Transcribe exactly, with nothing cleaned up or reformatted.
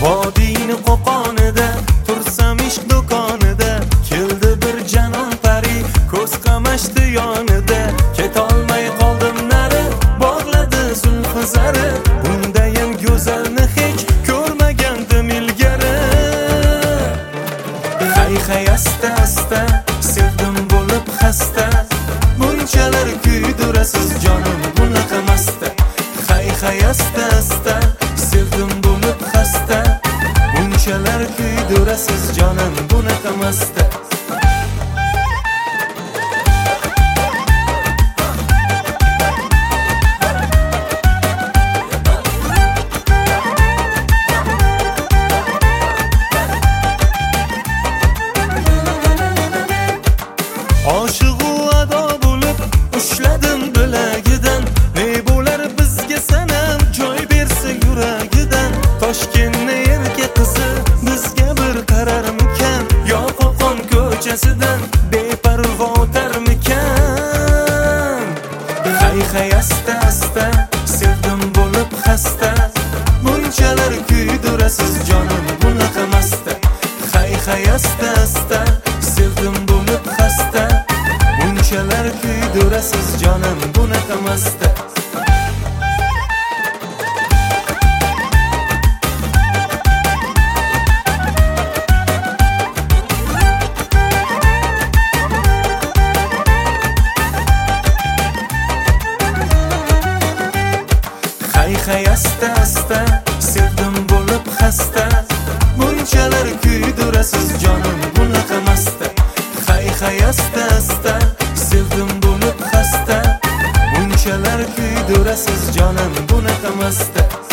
vodiyni qo'qonida tursam ishq do'konida, keldi bir janon pari ko'z qamashdi yonida. Ketolmay qoldim nari, bog'ladi zulfi zari, bundayam go'zalni hech ko'rmagandim ilgari. Hay hay asta asta sevdim bo'lib xasta, bunchalar kuydirasiz jonim bunaqa masta. Hay hay asta asta sevdim bo'lib xasta, bunchalar kuydirasiz jonim bunaqa masta. Oshiq u ado bo'lib ushladim bilagidan, ne bo'lar bizga sanam joy bersa yuragidan. Toshkentni erka qizi bizga bir qararmikan, yo Qo'qon ko'chasidan beparvo o'tarmikan. Hay hay asta asta sevdim bo'lib xasta, bunchalar kuydirasiz jonim bunaqa masta. Hay hay asta asta sevdim bo'lib xasta, bunchalar kuydirasiz jonim bunaqa masta. Hay hay asta asta sevdim bo'lib xasta, bunchalar kuydirasiz jonim bunaqa masta. Hay hay asta asta sevdim bo'lib xasta, bunchalar kuydirasiz jonim bunaqa masta.